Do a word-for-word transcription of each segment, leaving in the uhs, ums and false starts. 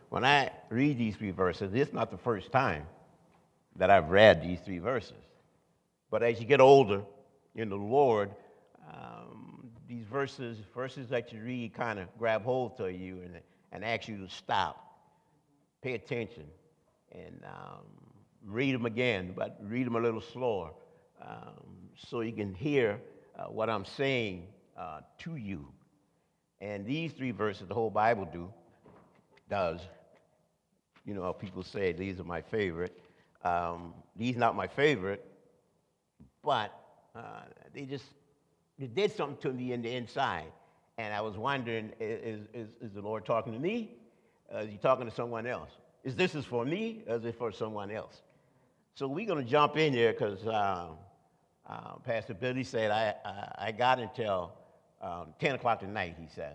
when I read these three verses, it's not the first time that I've read these three verses. But as you get older in the Lord, um, these verses, verses that you read kind of grab hold to you and, and ask you to stop, pay attention, and um, read them again, but read them a little slower um, so you can hear uh, what I'm saying uh, to you. And these three verses, the whole Bible do, does. You know, people say these are my favorite. Um, these not my favorite, but uh, they just they did something to me in the inside. And I was wondering, is, is, is the Lord talking to me? Uh, is he talking to someone else? Is this is for me, or is it for someone else? So we're going to jump in here because uh, uh, Pastor Billy said I, I, I got until um, ten o'clock tonight, he says.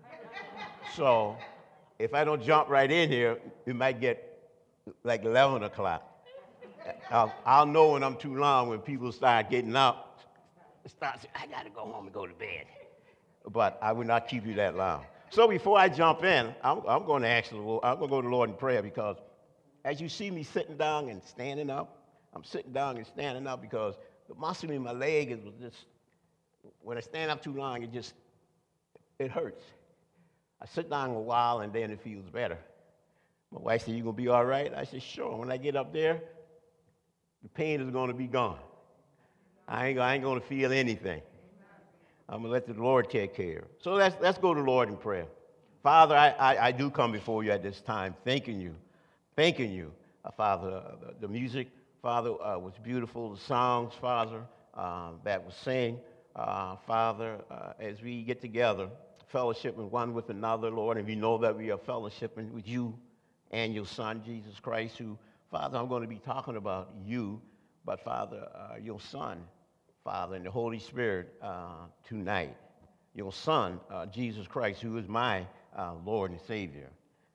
So if I don't jump right in here, it might get like eleven o'clock. I'll, I'll know when I'm too long when people start getting up, start saying, I got to go home and go to bed. But I will not keep you that long. So before I jump in, I'm, I'm going to ask the Lord, I'm going to go to the Lord in prayer because as you see me sitting down and standing up, I'm sitting down and standing up because the muscle in my leg is just, when I stand up too long, it just, it hurts. I sit down a while and then it feels better. My wife said, you going to be all right? I said, sure. When I get up there, the pain is going to be gone. I ain't, I ain't going to feel anything. I'm going to let the Lord take care. So let's, let's go to the Lord in prayer. Father, I, I, I do come before you at this time, thanking you, thanking you, uh, Father. Uh, the, the music, Father, uh, was beautiful. The songs, Father, uh, that was sang, uh, Father, uh, as we get together, fellowshipping one with another, Lord, and we know that we are fellowshipping with you and your Son, Jesus Christ, who, Father, I'm going to be talking about you, but, Father, uh, your Son, Father, and the Holy Spirit uh, tonight. Your Son, uh, Jesus Christ, who is my uh, Lord and Savior.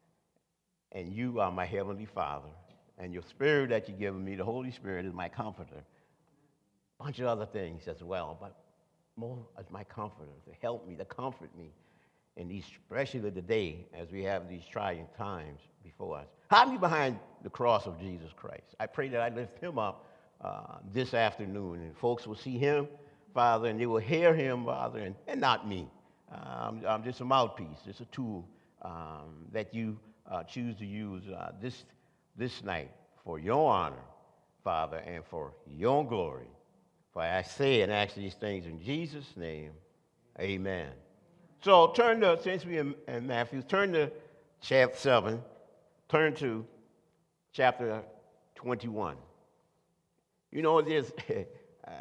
And you are my Heavenly Father. And your Spirit that you've given me, the Holy Spirit, is my comforter. A bunch of other things as well, but more as my comforter, to help me, to comfort me in these, especially today, as we have these trying times before us. Hide me behind the cross of Jesus Christ. I pray that I lift him up Uh, this afternoon, and folks will see him, Father, and they will hear him, Father, and, and not me. Uh, I'm, I'm just a mouthpiece, just a tool um, that you uh, choose to use uh, this, this night for your honor, Father, and for your glory. For I say and ask these things in Jesus' name, amen. So turn to, since we in, in Matthew, turn to chapter seven, turn to chapter twenty-one. You know, there's, uh,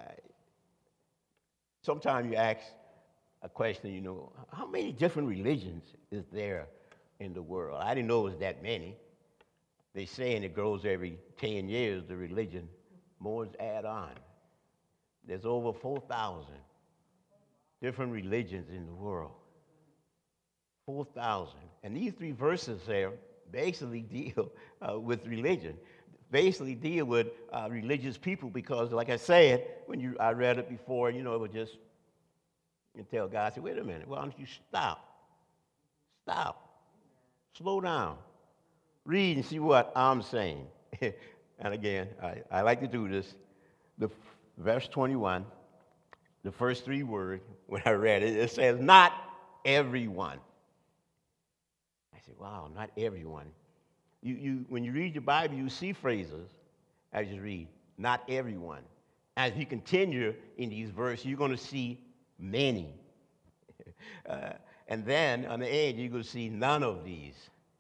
sometimes you ask a question, you know, how many different religions is there in the world? I didn't know it was that many. They saying it grows every ten years, the religion, more is add on. There's over four thousand different religions in the world. four thousand. And these three verses there basically deal uh, with religion. Basically deal with uh, religious people because, like I said, when you I read it before, you know, it was just, you tell God, I said, wait a minute, why don't you stop? Stop. Slow down. Read and see what I'm saying. And again, I, I like to do this. The verse twenty-one, the first three words, when I read it, it says, not everyone. I said, wow, not everyone. You, you, when you read your Bible, you see phrases as you read, not everyone. As you continue in these verses, you're going to see many. uh, and then on the end, you're going to see none of these.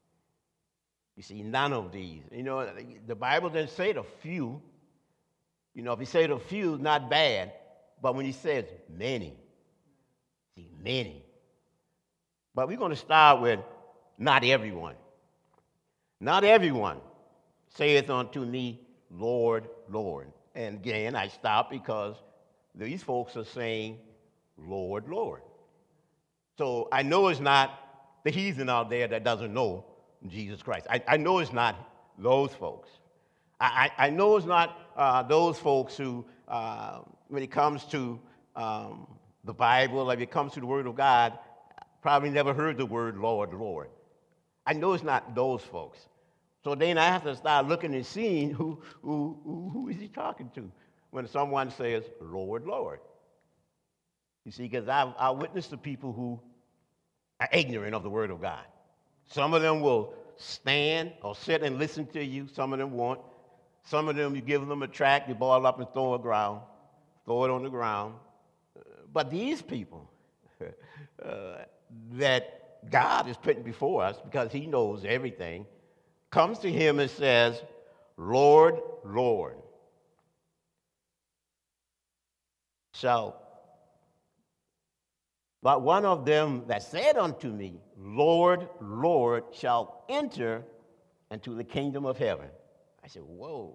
You see none of these. You know, the Bible doesn't say the few. You know, if he said a few, not bad. But when he says many, see, many. But we're going to start with not everyone. Not everyone saith unto me, Lord, Lord. And again, I stop because these folks are saying, Lord, Lord. So I know it's not the heathen out there that doesn't know Jesus Christ. I, I know it's not those folks. I, I, I know it's not uh, those folks who, uh, when it comes to um, the Bible, like it comes to the Word of God, probably never heard the word Lord, Lord. I know it's not those folks. So then I have to start looking and seeing who, who, who, who is he talking to when someone says, Lord, Lord. You see, because I've, I witnessed to people who are ignorant of the Word of God. Some of them will stand or sit and listen to you. Some of them won't. Some of them, you give them a tract, you ball up and throw it ground, throw it on the ground. But these people uh, that God is putting before us, because he knows everything, comes to him and says, Lord, Lord, shall but one of them that said unto me, Lord, Lord, shall enter into the kingdom of heaven. I said, whoa.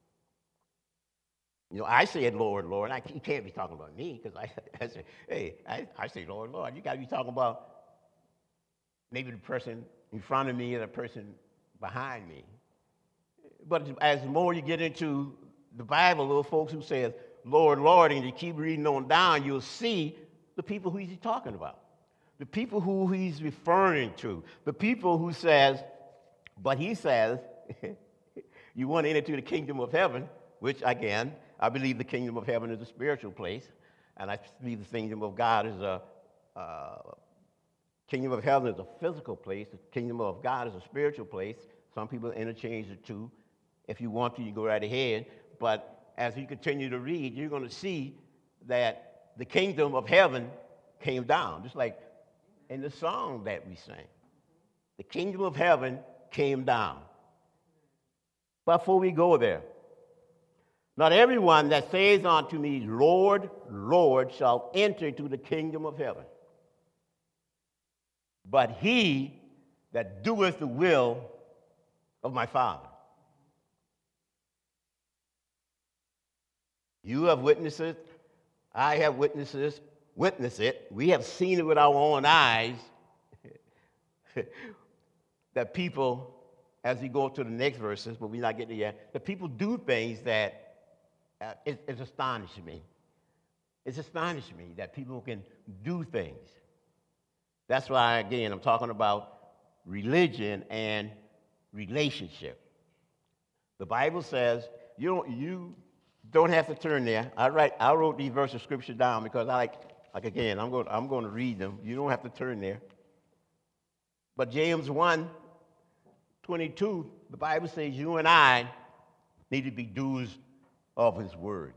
You know, I said, Lord, Lord. I, he can't be talking about me, because I, I said, hey, I, I say, Lord, Lord. You got to be talking about maybe the person in front of me or the person behind me. But as more you get into the Bible, little folks who says, Lord, Lord, and you keep reading on down, you'll see the people who he's talking about, the people who he's referring to, the people who says, but he says, you want to enter into the kingdom of heaven, which, again, I believe the kingdom of heaven is a spiritual place, and I believe the kingdom of God is a, uh, kingdom of heaven is a physical place. The kingdom of God is a spiritual place. Some people interchange the two. If you want to, you go right ahead. But as you continue to read, you're going to see that the kingdom of heaven came down, just like in the song that we sang. The kingdom of heaven came down. But before we go there, not everyone that says unto me, Lord, Lord, shall enter into the kingdom of heaven, but he that doeth the will of my Father. You have witnesses. I have witnesses, witnessed it. We have seen it with our own eyes that people, as we go to the next verses, but we're not getting there yet, that people do things that uh, it, it's astonishing me. It's astonishing me that people can do things. That's why, again, I'm talking about religion and relationship. The Bible says you don't, you don't have to turn there. I write, I wrote these verses of scripture down because I like, like again, I'm going, I'm going to read them. You don't have to turn there. But James one twenty-two, the Bible says you and I need to be doers of his word,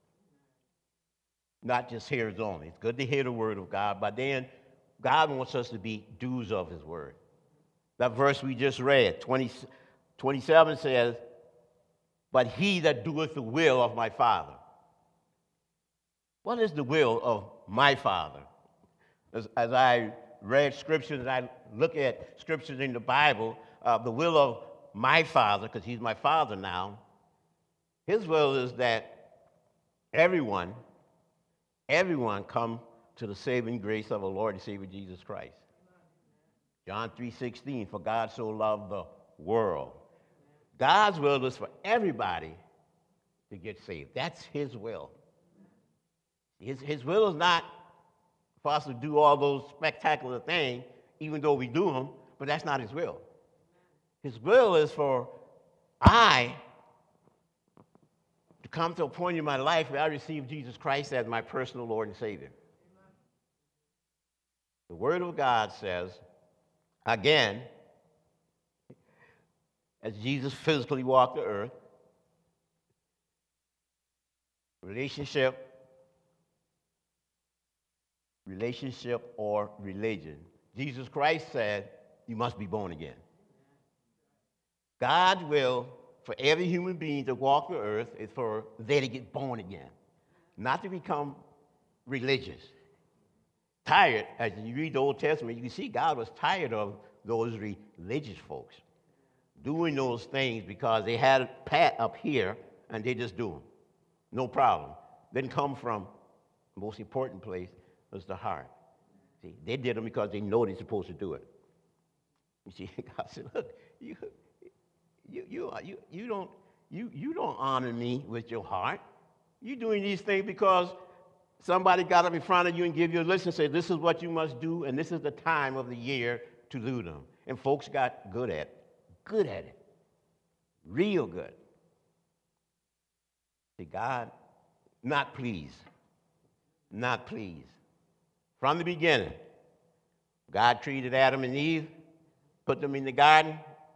not just hearers only. It's good to hear the word of God, but then God wants us to be doers of his word. That verse we just read, twenty, twenty-seven says, but he that doeth the will of my Father. What is the will of my Father? As, as I read scriptures, and I look at scriptures in the Bible, uh, the will of my Father, because he's my Father now, his will is that everyone, everyone come to the saving grace of our Lord and Savior Jesus Christ. John three sixteen, for God so loved the world. God's will is for everybody to get saved. That's his will. His, his will is not for us to do all those spectacular things, even though we do them, but that's not his will. His will is for I to come to a point in my life where I receive Jesus Christ as my personal Lord and Savior. The Word of God says, again, as Jesus physically walked the earth, relationship, relationship or religion. Jesus Christ said, you must be born again. God's will for every human being to walk the earth is for they to get born again, not to become religious. Tired, as you read the Old Testament, you can see God was tired of those religious folks doing those things because they had a pat up here and they just do them. No problem. Didn't come from the most important place was the heart. See, they did them because they know they're supposed to do it. You see, God said, look, you, you, you, you, you, don't, you, you don't honor me with your heart. You're doing these things because somebody got up in front of you and gave you a list and said, this is what you must do, and this is the time of the year to do them. And folks got good at it. Good at it. Real good. See, God, not pleased. Not pleased. From the beginning, God treated Adam and Eve, put them in the garden,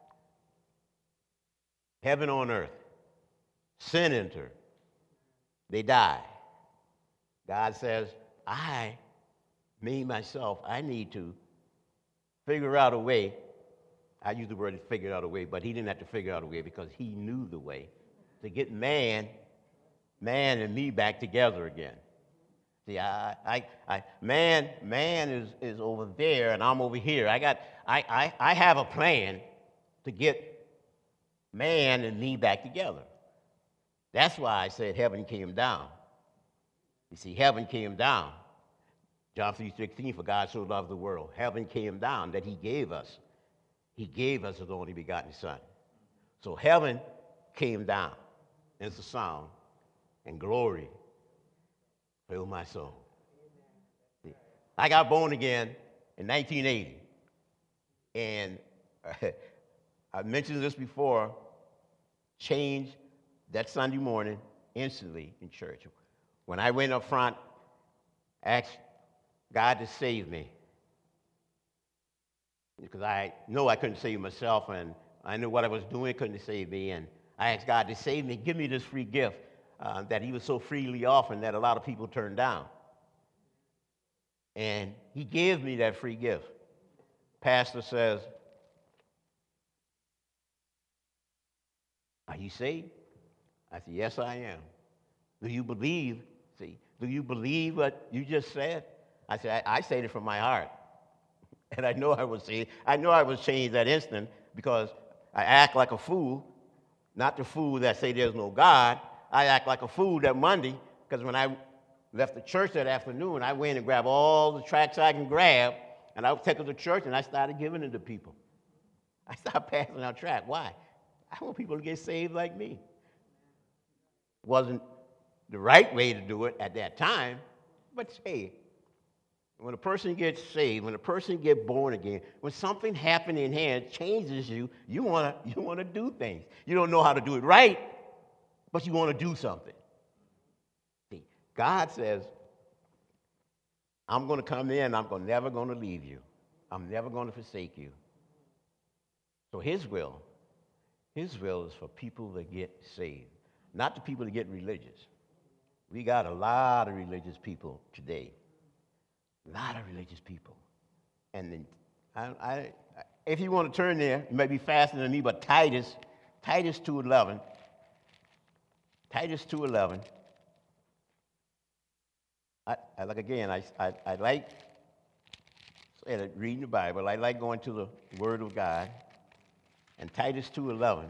heaven on earth. Sin entered. They died. God says, I, me, myself, I need to figure out a way. I use the word figure out a way, but he didn't have to figure out a way because he knew the way to get man, man and me back together again. See, I, I, I, man, man is, is over there and I'm over here. I got, I, I, I have a plan to get man and me back together. That's why I said heaven came down. You see, heaven came down. John three sixteen, for God so loved the world. Heaven came down that he gave us. He gave us his only begotten son. So heaven came down. It's a sound. And glory filled my soul. See, I got born again in nineteen eighty. And I mentioned this before, changed that Sunday morning instantly in church. When I went up front, asked God to save me. Because I know I couldn't save myself, and I knew what I was doing couldn't save me. And I asked God to save me, give me this free gift uh, that he was so freely offering that a lot of people turned down. And he gave me that free gift. Pastor says, are you saved? I said, yes, I am. Do you believe? See, do you believe what you just said? I said, I, I said it from my heart. And I know I was saved. I know I was changed that instant because I act like a fool, not the fool that say there's no God. I act like a fool that Monday because when I left the church that afternoon, I went and grabbed all the tracts I can grab, and I would take them to church, and I started giving them to people. I started passing out tracts. Why? I want people to get saved like me. It wasn't the right way to do it at that time, but hey, when a person gets saved, when a person gets born again, when something happens in here and changes you, you want to you want to do things. You don't know how to do it right, but you want to do something. See, God says, I'm going to come in, I'm gonna, never going to leave you. I'm never going to forsake you. So his will, his will is for people to get saved, not the people to get religious. We got a lot of religious people today. A lot of religious people. And then, I, I, if you want to turn there, you may be faster than me, but Titus, Titus two eleven, Titus two eleven, I, I like, again, I, I, I like reading the Bible. I like going to the Word of God. And Titus two eleven,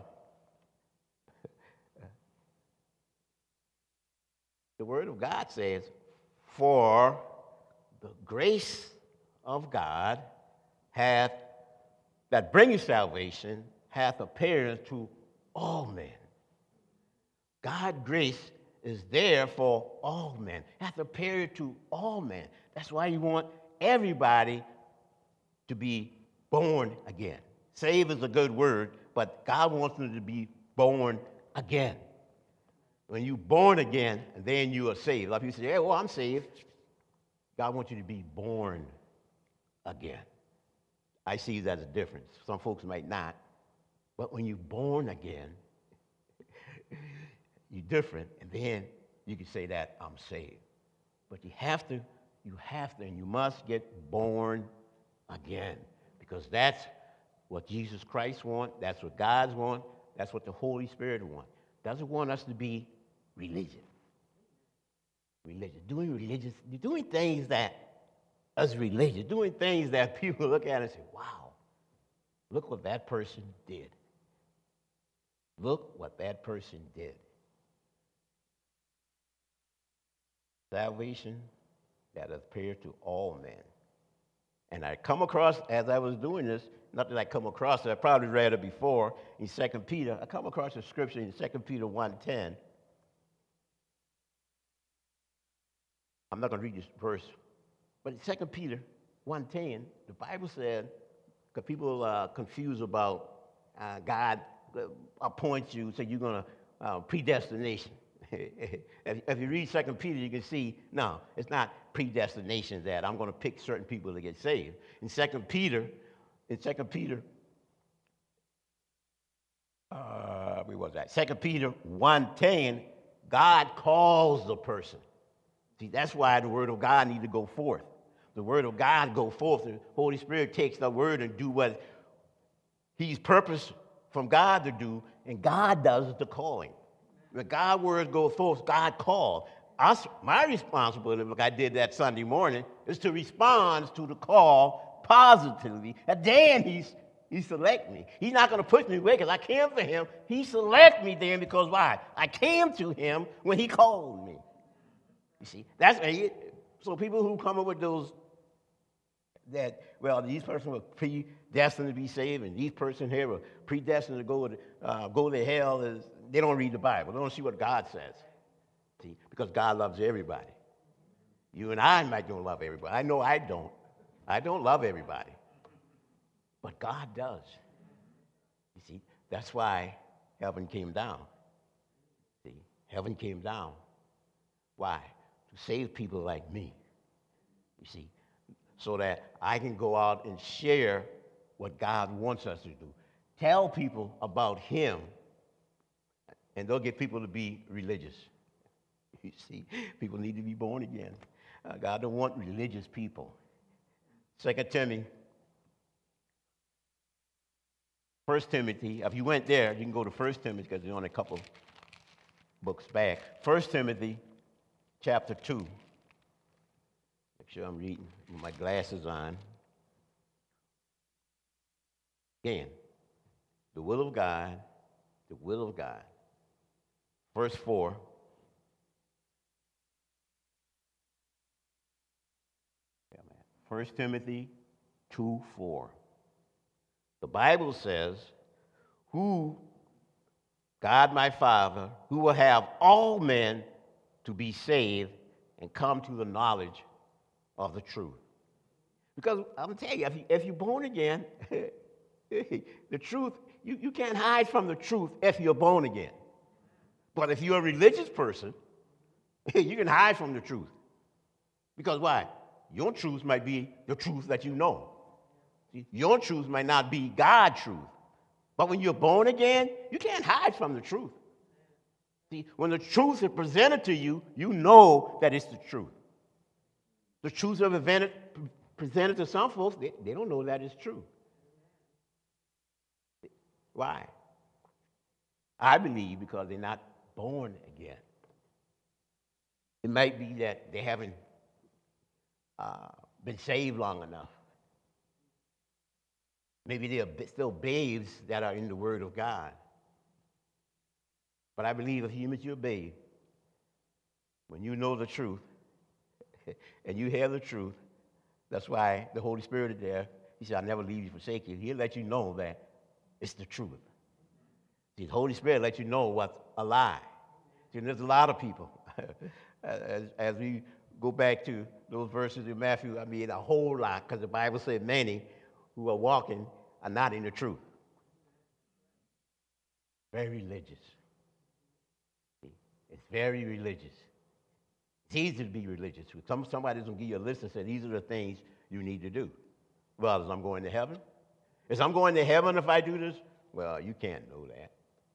the Word of God says, for the grace of God hath, that bringeth salvation, hath appeared to all men. God's grace is there for all men, hath appeared to all men. That's why you want everybody to be born again. Save is a good word, but God wants them to be born again. When you're born again, then you are saved. A lot of people say, yeah, well, I'm saved. God wants you to be born again. I see that as a difference. Some folks might not. But when you're born again, you're different, and then you can say that I'm saved. But you have to, you have to, and you must get born again. Because that's what Jesus Christ wants, that's what God's want, that's what the Holy Spirit wants. Doesn't want us to be religious. Religious, doing religious, doing things that us religious, doing things that people look at and say, wow, look what that person did. Look what that person did. Salvation that appeared to all men. And I come across, as I was doing this, not that I come across it, I probably read it before, in Second Peter, I come across a scripture in Second Peter one ten. I'm not going to read this verse, but in Second Peter one ten, the Bible said, Because people are confused about uh, God appoints you, so you're going to uh, predestination. if, if you read Second Peter, you can see, no, it's not predestination that I'm going to pick certain people to get saved. In Second Peter, in Second Peter, uh, where was that? Second Peter one ten, God calls the person. See, that's why the word of God needs to go forth. The word of God go forth. The Holy Spirit takes the word and do what He's purposed from God to do, and God does the calling. When God's word goes forth, God called. Us, my responsibility, like I did that Sunday morning, is to respond to the call positively. And then He's He select me. He's not going to push me away because I came for Him. He select me then because why? I came to Him when He called me. You see, that's so people who come up with those that, well, these persons were predestined to be saved, and these persons here were predestined to go to, uh, go to hell, is, they don't read the Bible. They don't see what God says. See, because God loves everybody. You and I might don't love everybody. I know I don't. I don't love everybody. But God does. You see, that's why heaven came down. See, heaven came down. Why? To save people like me. You see, so that I can go out and share what God wants us to do. Tell people about Him, and they'll get people to be religious. You see, people need to be born again. Uh, God don't want religious people. Second Timothy, First Timothy, if you went there, you can go to First Timothy because they're on a couple books back. First Timothy chapter two. Make sure I'm reading with my glasses on. Again, the will of God, the will of God. Verse four. First Timothy two four. The Bible says, who, God my Father, who will have all men to be saved and come to the knowledge of the truth. Because I'm telling you, if, you, if you're born again, the truth, you, you can't hide from the truth if you're born again. But if you're a religious person, you can hide from the truth. Because why? Your truth might be the truth that you know. Your truth might not be God's truth. But when you're born again, you can't hide from the truth. See, when the truth is presented to you, you know that it's the truth. The truth is presented, presented to some folks, they, they don't know that it's true. Why? I believe because they're not born again. It might be that they haven't uh, been saved long enough. Maybe they're still babes that are in the Word of God. But I believe if you're a mature babe, when you know the truth, and you hear the truth, that's why the Holy Spirit is there. He said, I'll never leave you, forsake you. He'll let you know that it's the truth. See, the Holy Spirit lets you know what's a lie. See, there's a lot of people. as, as we go back to those verses in Matthew, I mean, a whole lot, because the Bible said many who are walking are not in the truth. Very religious. See, it's very religious. It's easy to be religious. Some, somebody's going to give you a list and say, these are the things you need to do. Well, is I'm going to heaven? Is I'm going to heaven if I do this? Well, you can't know that.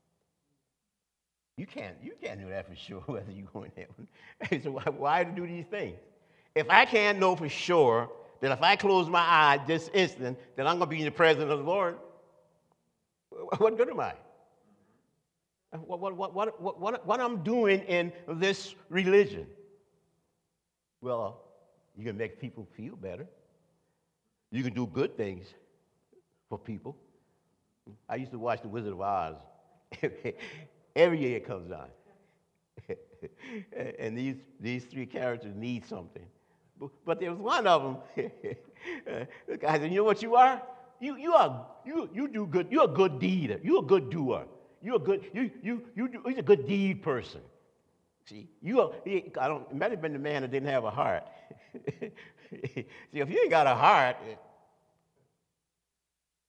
You can't, you can't know that for sure whether you're going to heaven. So why, why do these things? If I can't know for sure that if I close my eyes this instant, that I'm going to be in the presence of the Lord, what good am I? What, what, what, what, what, what I'm doing in this religion? Well, you can make people feel better. You can do good things for people. I used to watch The Wizard of Oz. Every year it comes on. And these, these three characters need something. But there was one of them. The guy said, you know what you are? You, you are you, you do good. You're a good deeder. You're a good doer. You're a good, you, you, you do, he's a good deed person. See, you are, he, I don't, it might have been the man that didn't have a heart. See, if you ain't got a heart,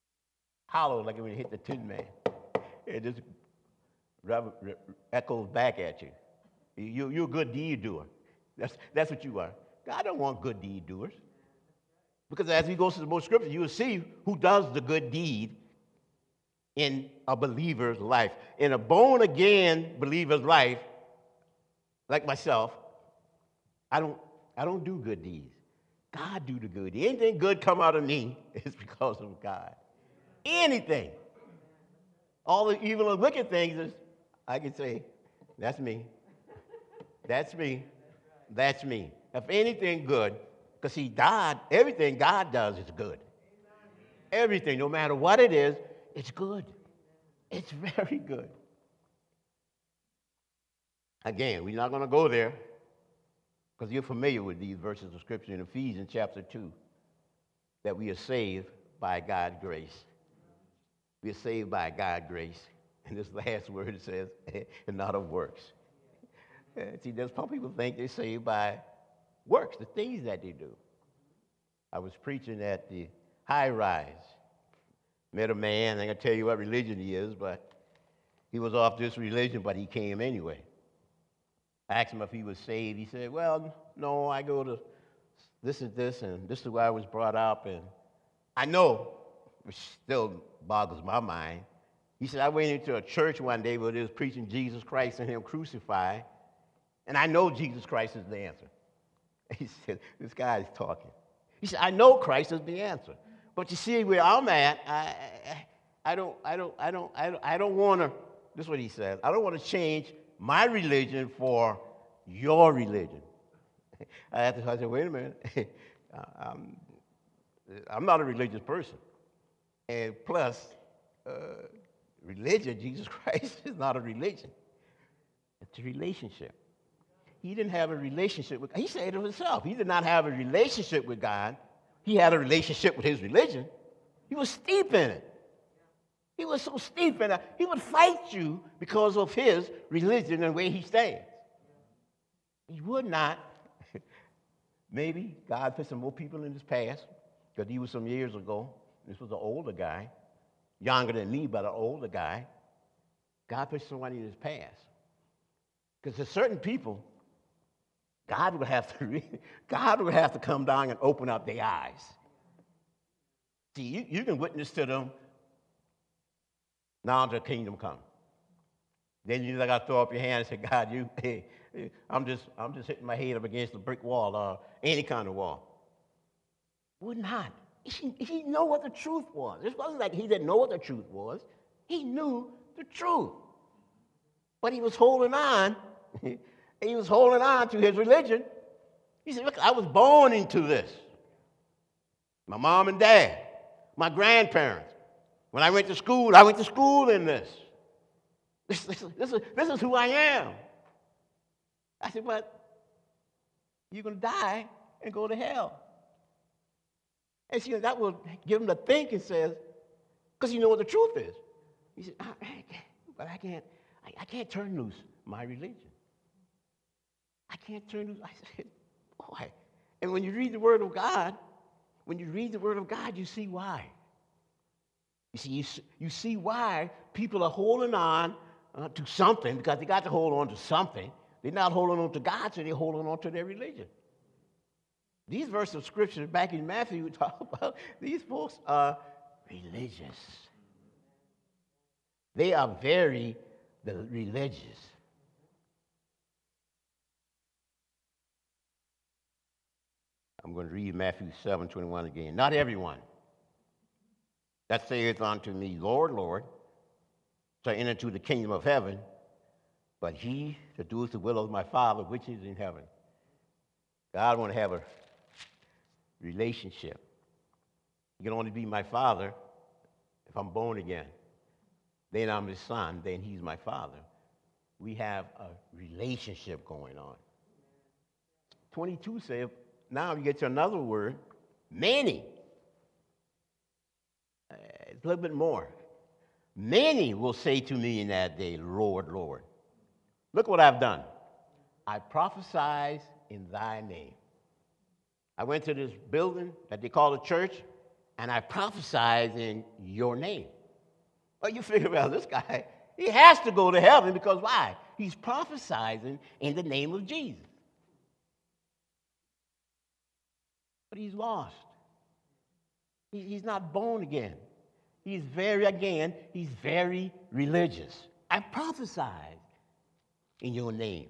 hollow like when you hit the tin man. It just rub, re, echoes back at you. you. You're a good deed doer. That's, that's what you are. God don't want good deed doers. Because as we go through the most scripture, you will see who does the good deed in a believer's life. In a born-again believer's life, like myself, I don't, I don't do good deeds. God do the good. Anything good come out of me is because of God. Anything. All the evil and wicked things is, I can say, that's me. That's me. That's me. If anything good, because see, God, everything God does is good. Everything, no matter what it is, it's good. It's very good. Again, we're not going to go there because you're familiar with these verses of Scripture in Ephesians chapter two, that we are saved by God's grace. We are saved by God's grace. And this last word it says, and not of works. See, there's some people think they're saved by works, the things that they do. I was preaching at the high rise. Met a man, I ain't gonna tell you what religion he is, but he was off this religion, but he came anyway. I asked him if he was saved. He said, well, no, I go to this and this, and this is where I was brought up, and I know, which still boggles my mind. He said, I went into a church one day where they was preaching Jesus Christ and him crucified, and I know Jesus Christ is the answer. He said, this guy is talking. He said, I know Christ is the answer. But you see, where I'm at, I, I, I don't, I don't, I don't, I don't, I don't want to. This is what he said. I don't want to change my religion for your religion. I had to. I said, wait a minute. I'm, I'm not a religious person, and plus, uh, religion, Jesus Christ, is not a religion. It's a relationship. He didn't have a relationship with. He said it himself. He did not have a relationship with God. He had a relationship with his religion. He was steep in it. He was so steep in it, he would fight you because of his religion and where he stands. He would not. Maybe God put some more people in his past, because he was some years ago. This was an older guy, younger than me, but an older guy. God put somebody in his past. Because there's certain people, God would have to re- God would have to come down and open up their eyes. See, you, you can witness to them now until the kingdom come. Then you got to throw up your hand and say, God, you, hey, I'm just, I'm just hitting my head up against a brick wall or any kind of wall. Would not. He, he knew what the truth was. It wasn't like he didn't know what the truth was. He knew the truth. But he was holding on. He was holding on to his religion. He said, look, I was born into this. My mom and dad, my grandparents. When I went to school, I went to school in this. This, this, this, is, this is who I am. I said, but you're going to die and go to hell. And see, that will give him to think and says, because you know what the truth is. He said, I, I can't, but I can't, I, I can't turn loose my religion. I can't turn loose. I said, boy. And when you read the Word of God, when you read the Word of God, you see why. You see, you, you see why people are holding on uh, to something, because they got to hold on to something. They're not holding on to God, so they're holding on to their religion. These verses of Scripture back in Matthew talk about these folks are religious. They are very the religious. I'm going to read Matthew seven twenty-one again. Not everyone that saith unto me, Lord, Lord, shall enter into the kingdom of heaven, but he that doeth the will of my Father which is in heaven. God want to have a relationship. He can only be my Father if I'm born again. Then I'm his son, then he's my Father. We have a relationship going on. twenty-two says, now you get to another word, many. Uh, it's a little bit more. Many will say to me in that day, Lord, Lord. Look what I've done. I prophesied in thy name. I went to this building that they call a church, and I prophesied in your name. Well, you figure out this guy, he has to go to heaven because why? He's prophesizing in the name of Jesus. But he's lost. He, he's not born again. He's very, again, he's very religious. I prophesied in your name.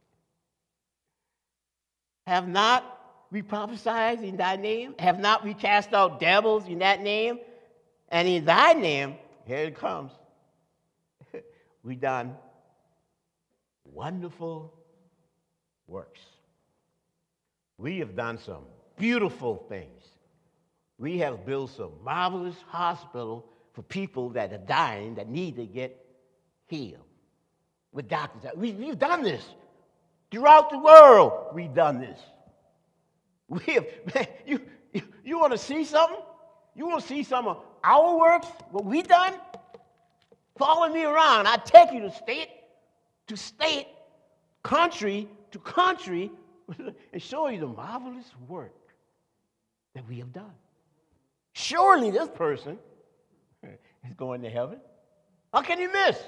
Have not we prophesied in thy name? Have not we cast out devils in that name? And in thy name, here it comes, we done wonderful works. We have done some beautiful things. We have built some marvelous hospital for people that are dying that need to get healed. With doctors, we, we've done this. Throughout the world, we've done this. We have, man, you, you, you want to see something? You want to see some of our works, what we done? Follow me around. I take you to state to state, country to country, and show you the marvelous work that we have done. Surely this person is going to heaven. How can you miss?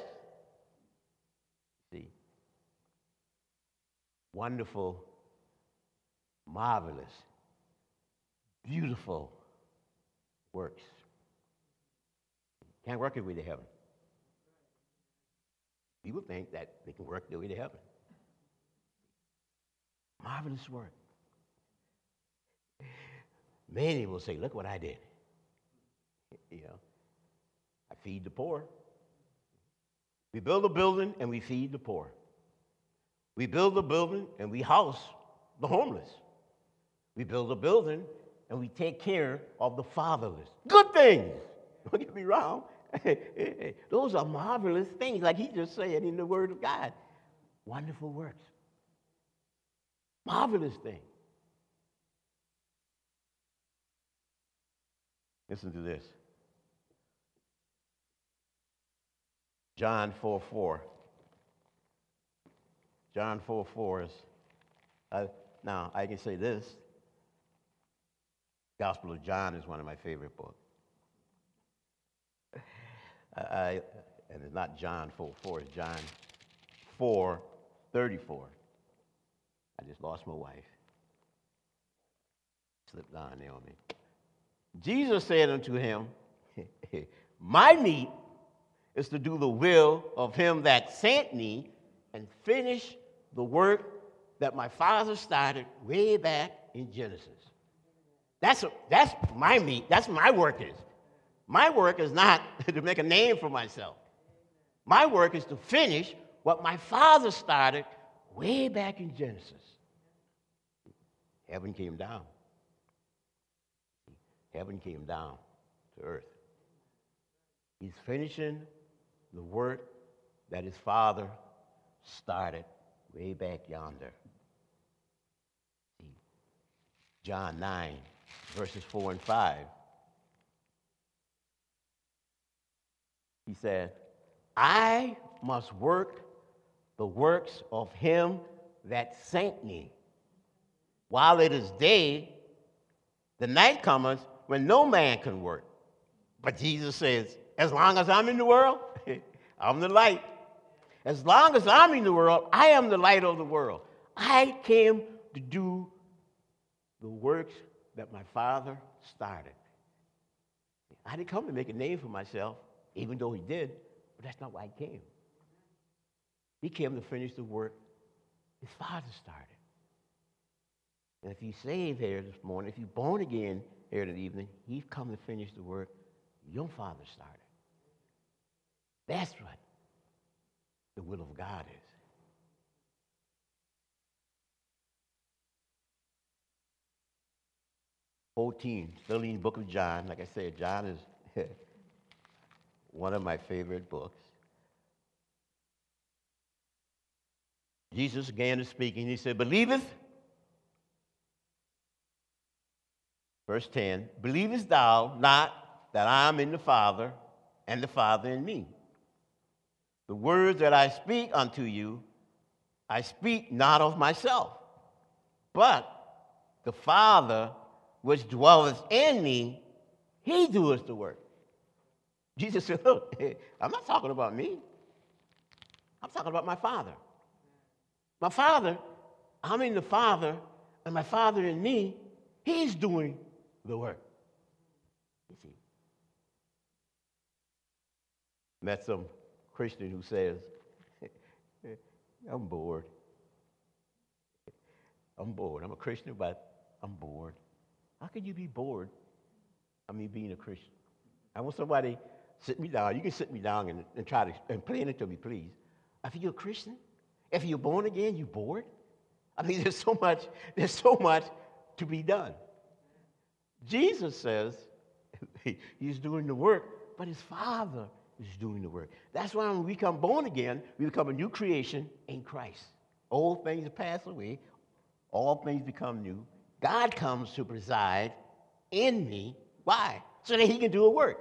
See, wonderful, marvelous, beautiful works. Can't work their way to heaven. People think that they can work their way to heaven. Marvelous work. Many will say, look what I did. You know, I feed the poor. We build a building and we feed the poor. We build a building and we house the homeless. We build a building and we take care of the fatherless. Good things. Don't get me wrong. Those are marvelous things, like he just said in the Word of God. Wonderful works. Marvelous things. Listen to this. John four four. John four four is, uh, now I can say this. Gospel of John is one of my favorite books. I, and it's not John four four, it's John four thirty-four. I just lost my wife. Slipped down there on me. Jesus said unto him, my meat is to do the will of him that sent me and finish the work that my Father started way back in Genesis. That's, a, that's my meat. That's my work is. My work is not to make a name for myself. My work is to finish what my Father started way back in Genesis. Heaven came down. Heaven came down to earth. He's finishing the work that his Father started way back yonder. John nine, verses four and five. He said, I must work the works of him that sent me. While it is day, the night cometh when no man can work. But Jesus says, as long as I'm in the world, I'm the light. As long as I'm in the world, I am the light of the world. I came to do the works that my Father started. I didn't come to make a name for myself, even though he did, but that's not why he came. He came to finish the work his Father started. And if you're saved here this morning, if you're born again here this evening, he's come to finish the work your Father started. That's what the will of God is. fourteen, still in the book of John. Like I said, John is one of my favorite books. Jesus again is speaking. He said, believeth, verse ten, believest thou not that I am in the Father, and the Father in me? The words that I speak unto you, I speak not of myself, but the Father which dwelleth in me, he doeth the work. Jesus said, look, I'm not talking about me. I'm talking about my Father. My Father, I'm in the Father, and my Father in me, he's doing the work. You see. Met some Christian who says, I'm bored. I'm bored. I'm a Christian, but I'm bored. How can you be bored? I mean, being a Christian. I want somebody to sit me down. You can sit me down and, and try to explain it to me, please. If you're a Christian, if you're born again, you're bored. I mean, there's so much, there's so much to be done. Jesus says he's doing the work, but his Father is doing the work. That's why when we become born again, we become a new creation in Christ. Old things pass away, all things become new. God comes to preside in me. Why? So that he can do a work.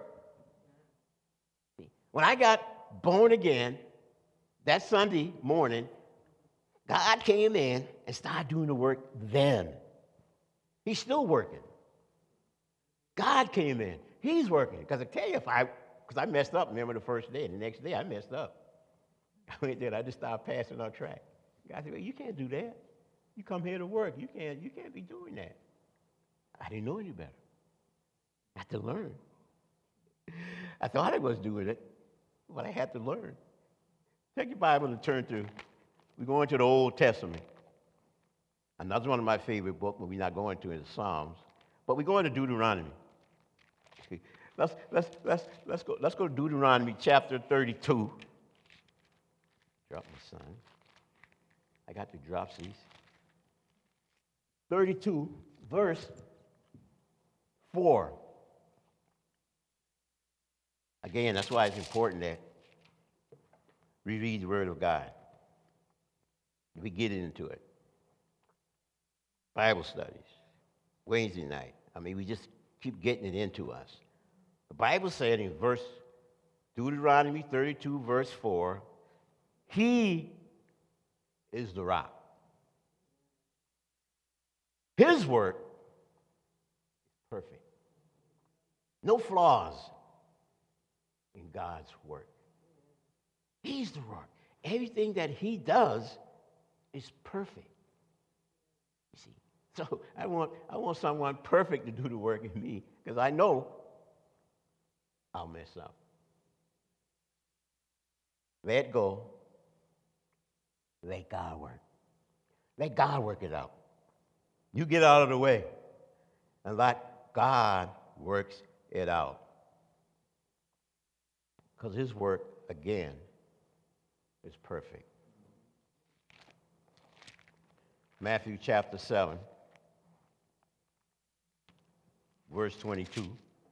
When I got born again, that Sunday morning, God came in and started doing the work then. He's still working. God came in. He's working. Because I tell you, if I, because I messed up, remember the first day, and the next day I messed up. I went there, I just started passing on track. God said, well, you can't do that. You come here to work. You can't, you can't be doing that. I didn't know any better. I had to learn. I thought I was doing it, but I had to learn. Take your Bible and turn to, we're going to the Old Testament. Another one of my favorite books, but we're not going to in the Psalms. But we're going to Deuteronomy. Okay. Let's, let's, let's, let's, go, let's go to Deuteronomy chapter thirty-two. Drop my son. I got the dropsies. thirty-two, verse four. Again, that's why it's important that we read the Word of God. We get into it. Bible studies, Wednesday night. I mean, we just keep getting it into us. The Bible said in verse Deuteronomy thirty-two, verse four, he is the rock. His work is perfect. No flaws in God's work. He's the rock. Everything that he does is perfect. You see, so I want I want someone perfect to do the work in me, because I know I'll mess up. Let go. Let God work. Let God work it out. You get out of the way and let God works it out. Because his work, again, is perfect. Matthew chapter seven, verse twenty-two.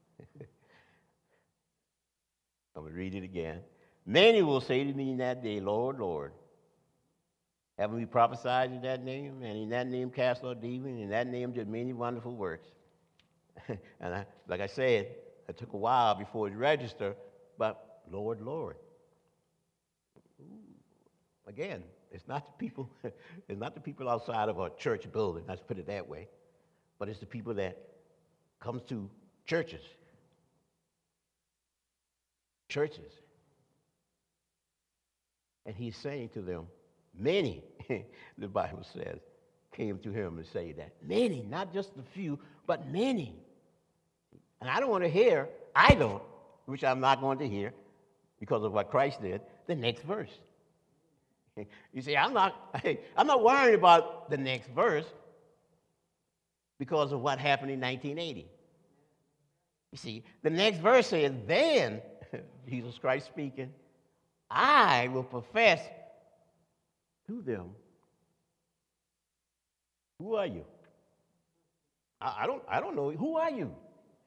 I'm going to read it again. Many will say to me in that day, Lord, Lord, haven't we prophesied in that name? And in that name cast out demons, in that name did many wonderful works. And I, like I said, it took a while before it registered, but Lord, Lord. Again, it's not the people, it's not the people outside of a church building, let's put it that way, but it's the people that comes to churches. Churches. And he's saying to them, many, the Bible says, came to him and say that. Many, not just a few, but many. And I don't want to hear, I don't, which I'm not going to hear, because of what Christ did, the next verse. You see, I'm not, I'm not worried about the next verse because of what happened in nineteen eighty. You see, the next verse says, then, Jesus Christ speaking, I will profess to them, who are you? I, I don't I don't know. Who are you?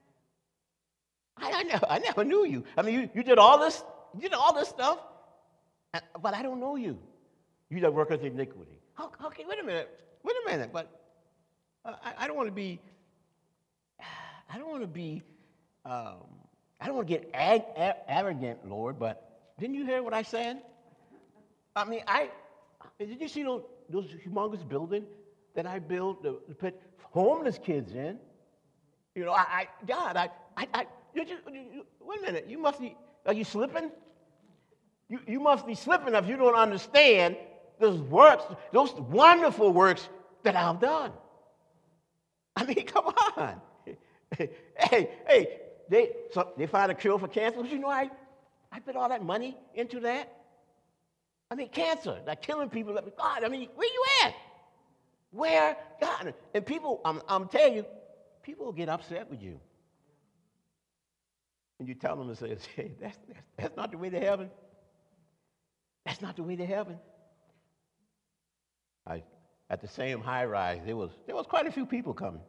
I, I, never, I never knew you. I mean, you, you did all this, you did all this stuff, but I don't know you. You that worketh iniquity. How, how can, wait a minute, wait a minute, but uh, I, I don't want to be, I don't want to be, um, I don't want to get ag, a, arrogant, Lord, but didn't you hear what I said? I mean, I, did you see those, those humongous buildings that I built to, to put homeless kids in? You know, I, I God, I, I, I you just, you, you, wait a minute, you must be, Are you slipping? You, you must be slipping if you don't understand those works, those wonderful works that I've done. I mean, come on. hey, hey, they, so they find a cure for cancer. But you know, I, I put all that money into that. I mean, cancer, like killing people. God, I mean, where you at? Where? God. And people, I'm, I'm telling you, people will get upset with you. And you tell them and say, hey, that's, that's, that's not the way to heaven. That's not the way to heaven. I, at the same high rise, there was, there was quite a few people coming.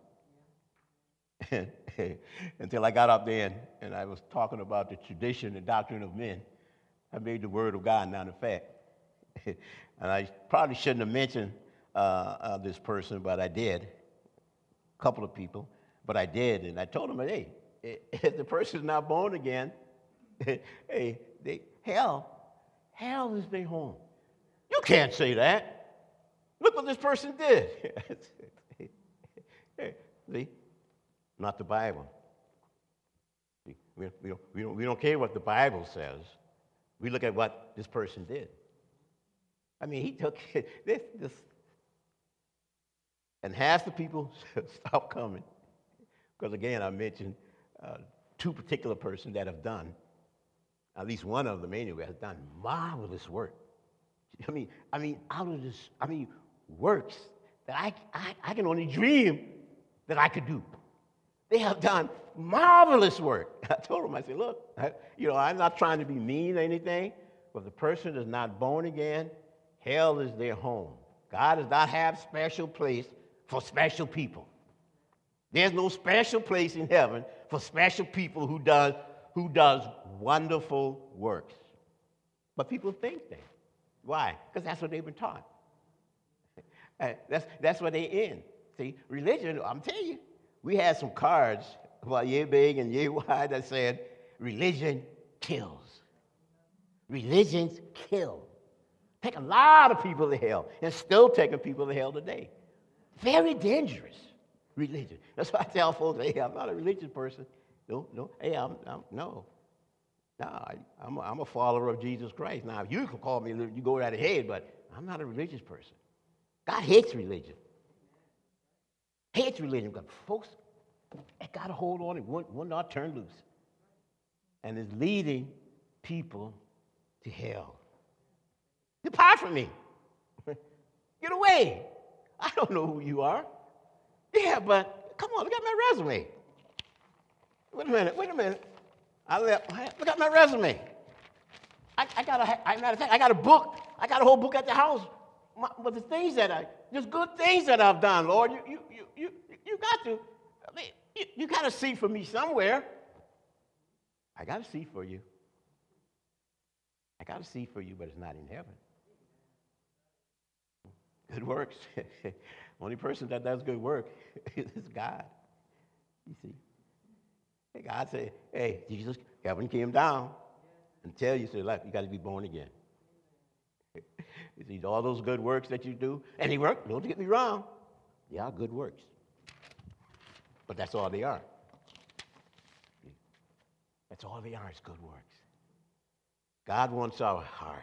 Until I got up there and, and I was talking about the tradition and doctrine of men. I made the word of God not a fact. And I probably shouldn't have mentioned uh, uh, this person, but I did. A couple of people, but I did. And I told them, hey, if the person's not born again, hey, they, hell, hell is their home. You can't say that. Look what this person did. See? Not the Bible. We, we, don't, we, don't, we don't care what the Bible says. We look at what this person did. I mean, he took this, this, and half the people stopped coming. Because again, I mentioned uh, two particular persons that have done, at least one of them anyway, has done marvelous work. I mean, I mean, out of this, I mean, works that I, I, I can only dream that I could do. They have done marvelous work. I told them, I said, look, I, you know, I'm not trying to be mean or anything, but if the person is not born again, hell is their home. God does not have special place for special people. There's no special place in heaven for special people who does, who does wonderful works. But people think that. Why? Because that's what they've been taught. that's, that's what they're in. See, religion, I'm telling you, we had some cards about yay big and yay wide that said, religion kills. Religions kill. Take a lot of people to hell, and still taking people to hell today. Very dangerous religion. That's why I tell folks, hey, I'm not a religious person. No, no, hey, I'm, I'm no. No, I, I'm, a, I'm a follower of Jesus Christ. Now, you can call me, you go right ahead, but I'm not a religious person. God hates religion. Hates religion, because folks got to hold on and will, will not turn loose. And is leading people to hell. Depart from me. Get away. I don't know who you are. Yeah, but come on, look at my resume. Wait a minute, wait a minute. I left, look at my resume. I, I got a, I, matter of fact, I got a book. I got a whole book at the house. My, but the things that I, just good things that I've done, Lord, you, you, you, you, you got to, I mean, you, you got to see for me somewhere. I got to see for you. I got to see for you, but it's not in heaven. Good works. Only person that does good work is God. You see? Hey, God said, hey, Jesus, heaven came down and tell you, say, like, you got to be born again. You see, all those good works that you do, and they work, don't get me wrong, they are good works. But that's all they are. That's all they are is good works. God wants our heart.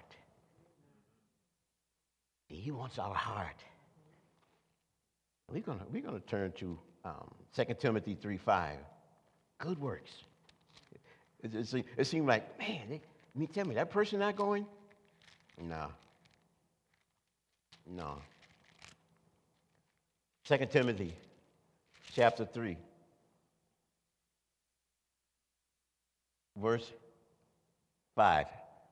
He wants our heart. We're going we're gonna turn to um, Second Timothy three five. Good works. It, it, it seemed like, man, they, I mean, tell me, that person not going? No. No. Second Timothy chapter three. Verse five.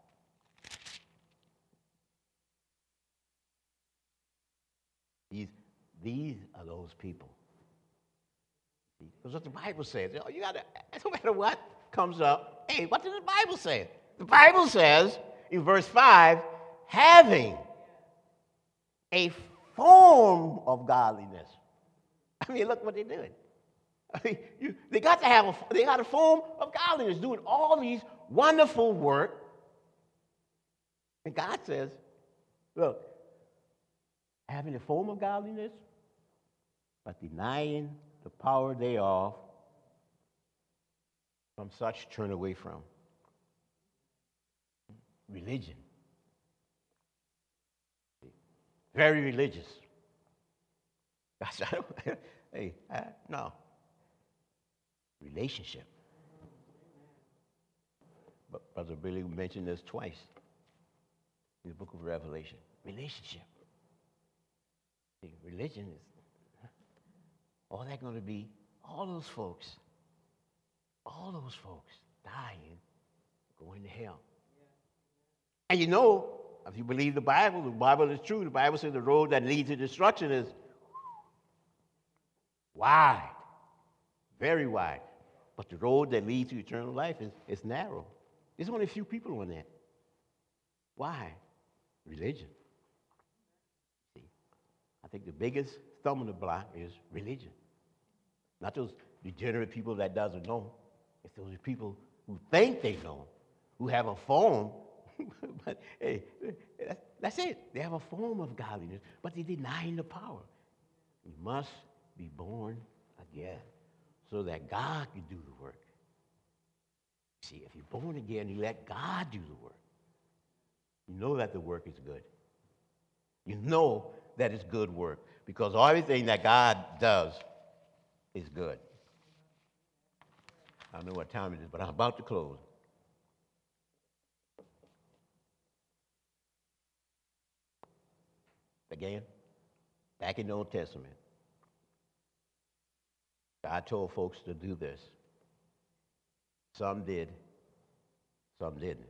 These, these are those people. Because what the Bible says, oh, you got to, no matter what comes up, hey, what does the Bible say? The Bible says in verse five, having a form of godliness. I mean, look what they're doing. I mean, you, they got to have a, they got a form of godliness, doing all these wonderful work. And God says, look, having a form of godliness, but denying the power thereof, from such turn away from. religion. Very religious. I said, hey, uh, no. Relationship. But Brother Billy mentioned this twice in the book of Revelation. Relationship. See, religion is all that going to be, all those folks, all those folks dying, going to hell. And you know, if you believe the Bible, the Bible is true. The Bible says the road that leads to destruction is wide, very wide. But the road that leads to eternal life is, is narrow. There's only a few people on that. Why? Religion. See, I think the biggest stumbling block is religion. Not those degenerate people that doesn't know. It's those people who think they know, who have a form. But hey, that's it. They have a form of godliness, but they're denying the power. You must be born again so that God can do the work. See, if you're born again, you let God do the work. You know that the work is good. You know that it's good work because everything that God does is good. I don't know what time it is, but I'm about to close. Again, back in the Old Testament, God told folks to do this. Some did, some didn't.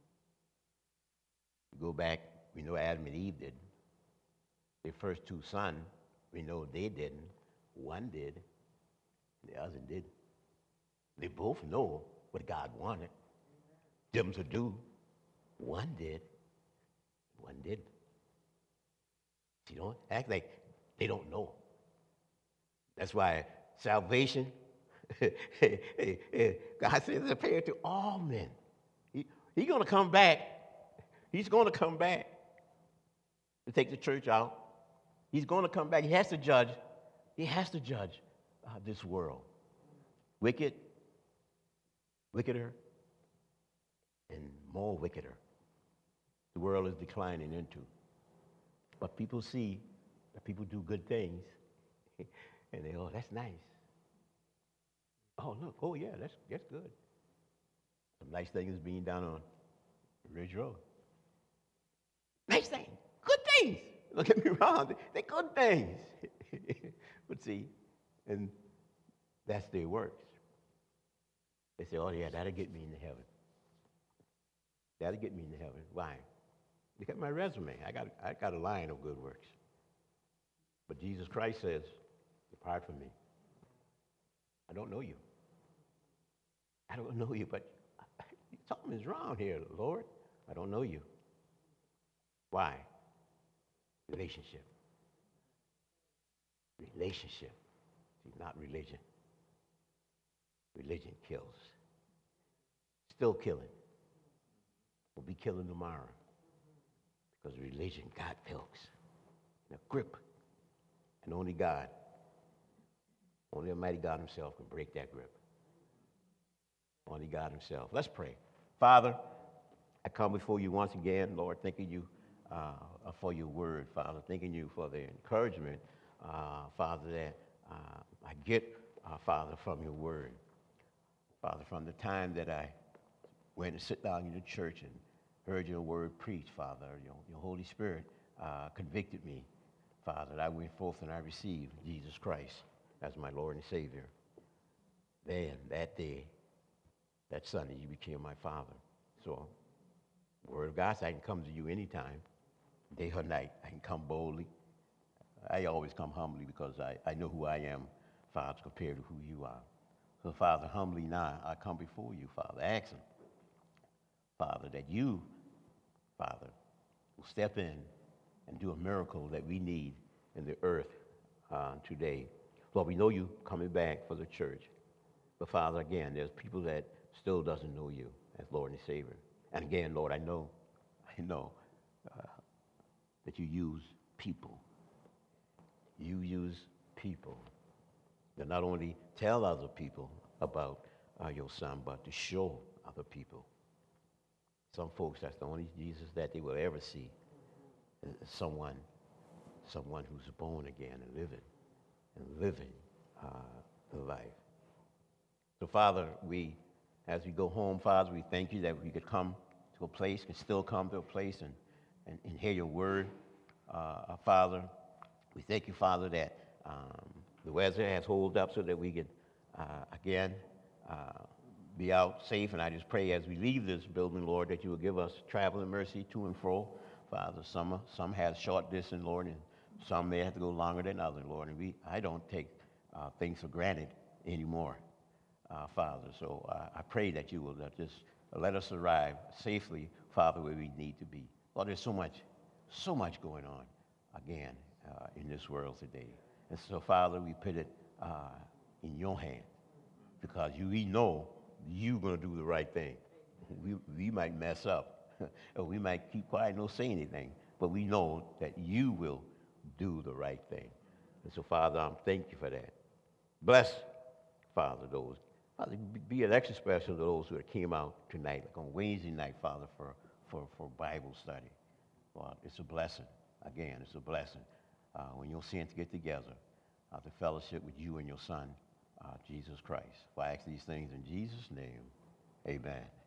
You go back, we know Adam and Eve did. Their first two sons, we know they didn't. One did, the other didn't. They both know what God wanted them to do. One did, one didn't. You don't act like they don't know. That's why salvation, God says it's appeared to all men. He, he's going to come back. He's going to come back to take the church out. He's going to come back. He has to judge. He has to judge uh, this world. Wicked, wickeder, and more wickeder. The world is declining into. But people see that people do good things, and they, oh, that's nice. Oh, look, oh, yeah, that's, that's good. Some nice things being done on Ridge Road. Nice things, good things. Don't get me wrong, they're good things. But see, and that's their works. They say, oh, yeah, that'll get me into heaven. That'll get me into heaven. Why? Look at my resume. I got, I got a line of good works. But Jesus Christ says, depart from me. I don't know you. I don't know you, but something is wrong here, Lord. I don't know you. Why? Relationship. Relationship. See, not religion. Religion kills. Still killing. Will be killing tomorrow. Because religion got folks in a grip. And only God, only Almighty God himself can break that grip. Only God himself. Let's pray. Father, I come before you once again, Lord, thanking you uh, for your word, Father, thanking you for the encouragement, uh, Father, that uh, I get, uh, Father, from your word. Father, from the time that I went to sit down in the church and heard your word preached, Father, your, your Holy Spirit uh, convicted me, Father, that I went forth and I received Jesus Christ as my Lord and Savior. Then, that day, that Sunday, you became my Father. So, the word of God says I can come to you anytime, day or night. I can come boldly. I always come humbly because I, I know who I am, Father, compared to who you are. So, Father, humbly now, I come before you, Father, asking, Father, that you, Father, will step in and do a miracle that we need in the earth uh, today. Lord, we know you coming back for the church. But, Father, again, there's people that still doesn't know you as Lord and Savior. And again, Lord, I know, I know uh, that you use people. You use people to not only tell other people about uh, your son, but to show other people Some folks, that's the only Jesus that they will ever see. Someone, someone who's born again and living, and living uh, the life. So, Father, we, as we go home, Father, we thank you that we could come to a place, can still come to a place and, and, and hear your word, uh, Father. We thank you, Father, that um, the weather has held up so that we could, uh, again, uh, be out safe. And I just pray as we leave this building, Lord, that you will give us traveling mercy to and fro. Father, some, some have short distance, Lord, and some may have to go longer than others, Lord. And we, I don't take uh, things for granted anymore, uh, Father. So uh, I pray that you will uh, just let us arrive safely, Father, where we need to be. Lord, there's so much, so much going on, again, uh, in this world today. And so, Father, we put it uh, in your hand because you, we know you're going to do the right thing. We, we might mess up. Or we might keep quiet and don't say anything, but we know that you will do the right thing. And so, Father, I'm thank you for that. Bless, Father, those. Father, be an extra special to those who came out tonight, like on Wednesday night, Father, for, for, for Bible study. Well, it's a blessing. Again, it's a blessing uh, when your saints get together uh, to fellowship with you and your Son, uh, Jesus Christ. For I ask these things in Jesus' name, amen.